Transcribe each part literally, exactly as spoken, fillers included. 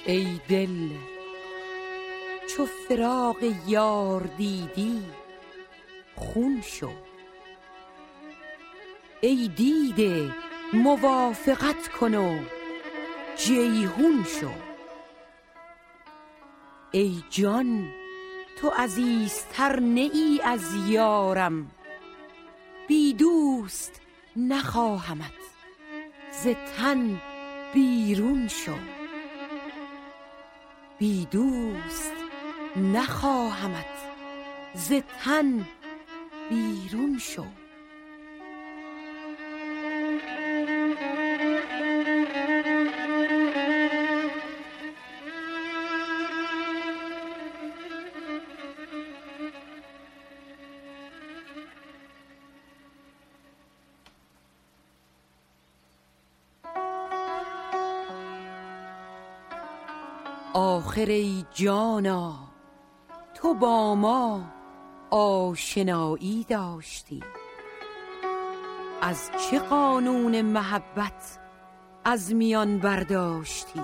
ای دل چو فراق یار دیدی خون شو، ای دیده موافقت کن و جیحون شو. ای جان تو عزیزتر نه ای از یارم، بی دوست نخواهمت ز تن بیرون شو. بی دوست نخواهمت ز تن بیرون شو. آخر ای جانا تو با ما آشنایی داشتی، از چه قانون محبت از میان برداشتی؟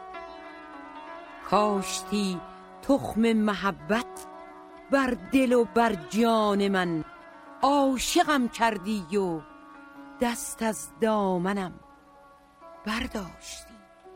کاشتی تخم محبت بر دل و بر جان من، عاشقم کردی و دست از دامنم برداشتی.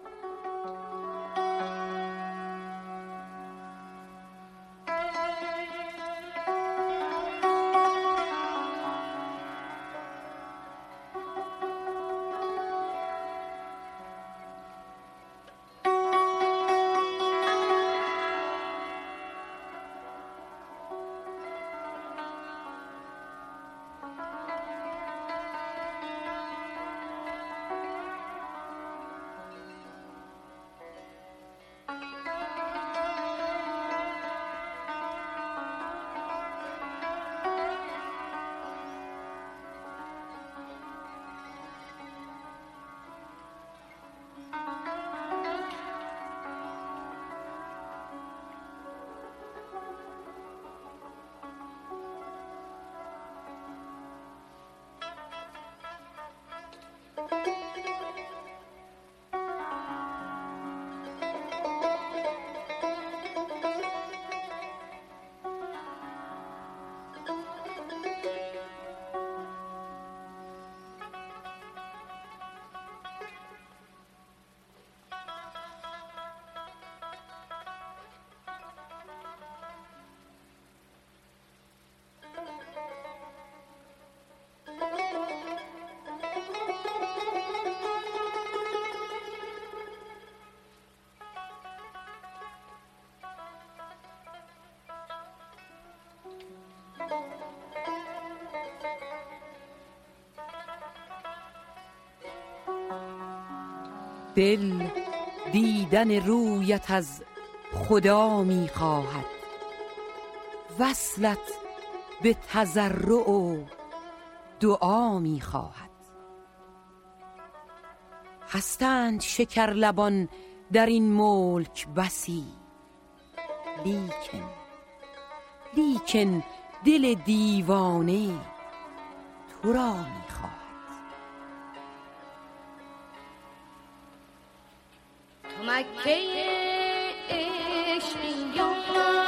دل دیدن رویت از خدا می خواهد، وصلت به تضرع و دعا می خواهد. هستند شکر لبان در این ملک بسی، لیکن لیکن دل دیوانه تو را می خواهد. تو مکه عشقی یا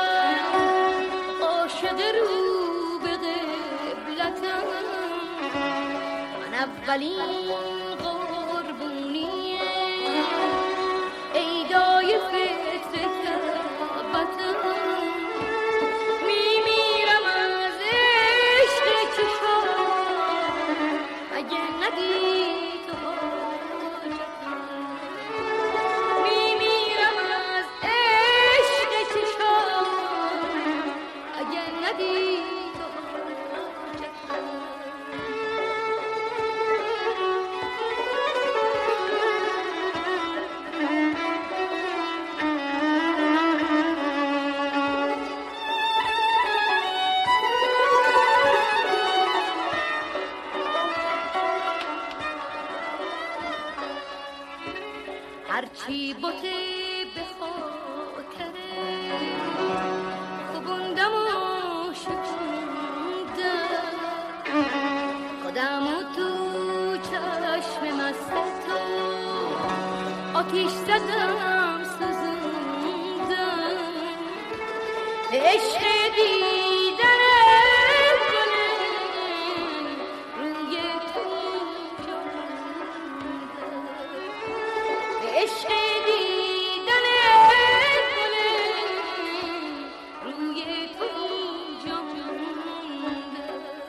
عاشق رو به قبلتم، من اولین قربونی ایدای فکر کعبتم. میمیرم از عشق چشم اگه ندی تو حاجتم. میمیرم از عشق چشم اگه ندی تو حاجتم. هرچی بوده به خاطره خوبوندم و شکوندم، خودم و تو چشم مست تو آتیش زدم سوزوندم. عشق دیدن گل روی تو جمونده، به عشق دیدن گل روی تو جمونده.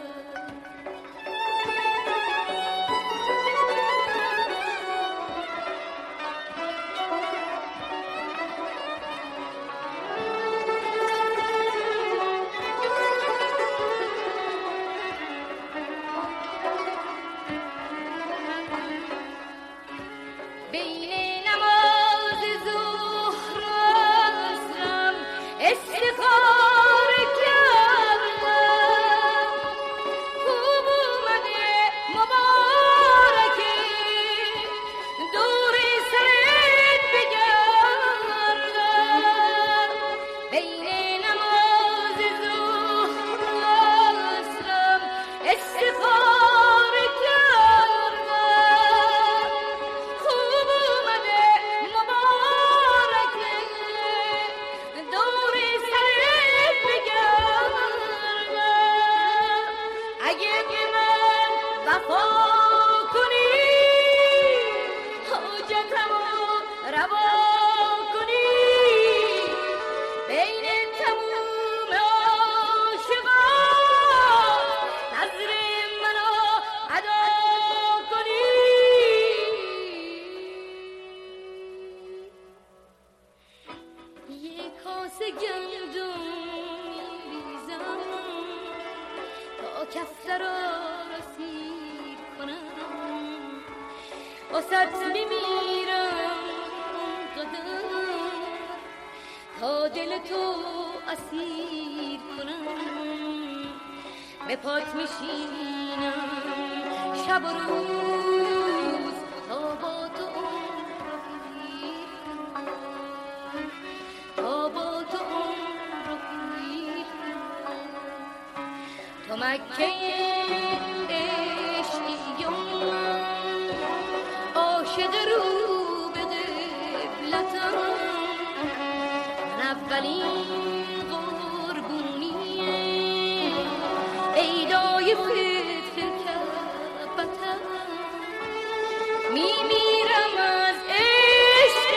بین نماز ظهر و عصرم استخاره کردم، خوب اومده مبارکه دور سرت بگردم. بین نماز ظهر و عصرم استخاره کردم، خوب اومده مبارکه دور سرت بگردم. اگه به من وفا کنی حاجتمو روا کنی، بین تموم عاشقان نظر منو ادا کنی. یه کاسه گندم میریزم تا کفتر رو رسید کنم، واسط میمیرم قدر تا دل تو اسیر کنم. به پات میشینم شب و روز تا با تو عمر رو پیر کنم، تا با تو عمر رو پیر کنم. تو مکه عشقی و من عاشق رو به قبلتم، من اولین قربونیه عیدای فتح کعبتم. میمیرم از عشق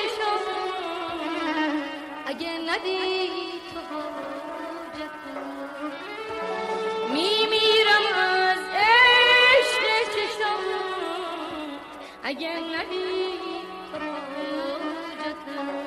چشم اگه ندی تو حاجتم، میمیرم از عشق چشم اگه ندی تو حاجتم.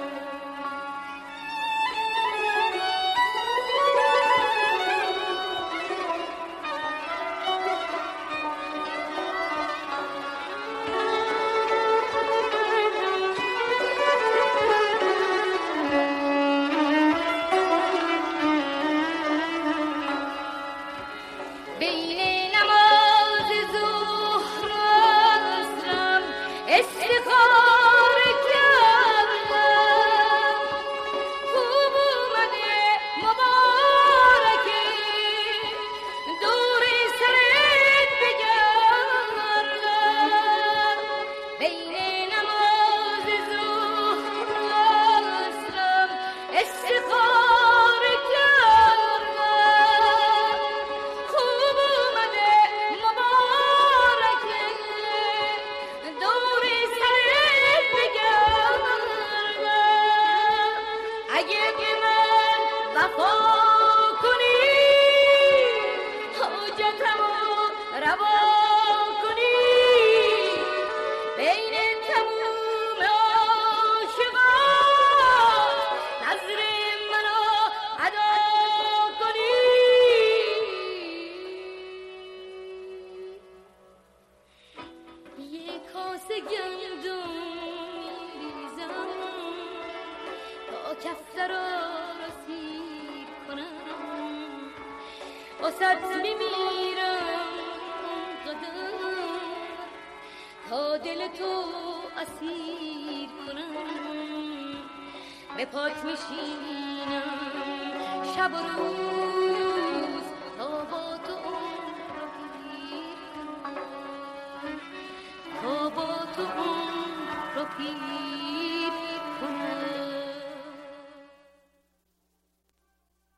بین نماز ظهر و عصرم استخاره کردم، خوب اومده مبارکه دور سرت بگردم. بین نماز ظهر و عصرم استخاره کردم، خوب اومده مبارکه دور سرت بگردم. اگه به من وفا کنی حاجتمو روا کنی، بین تموم عاشقان نظر منو ادا کنی. یه کاسه گندم میریزم تا کفتر رو رسید کنم، واسط میمیرم قدر تا دل تو اسیر کنم. به پات میشینم شب و روز تا با تو عمر رو پیر کنم، تا با تو عمر رو پیر